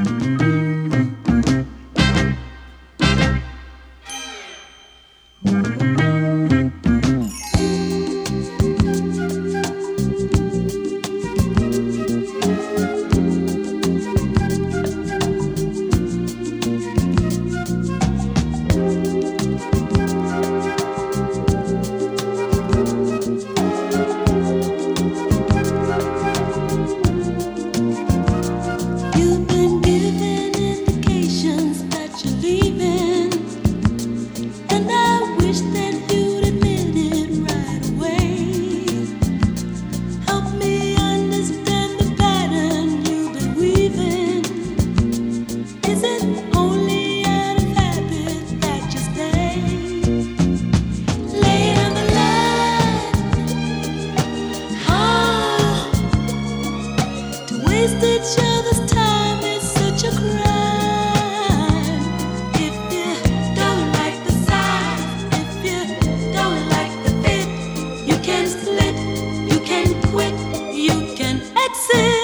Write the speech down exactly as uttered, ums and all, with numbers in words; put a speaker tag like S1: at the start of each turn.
S1: You've been given indications that you're leaving, and I wish that you'd admit it right away. Help me understand the pattern you've been weaving. Is it only out of habit that you stay? Lay on the line, oh, to waste each other's time is such a crime. If you don't like the size, if you don't like the fit, you can split, you can quit, you can exit.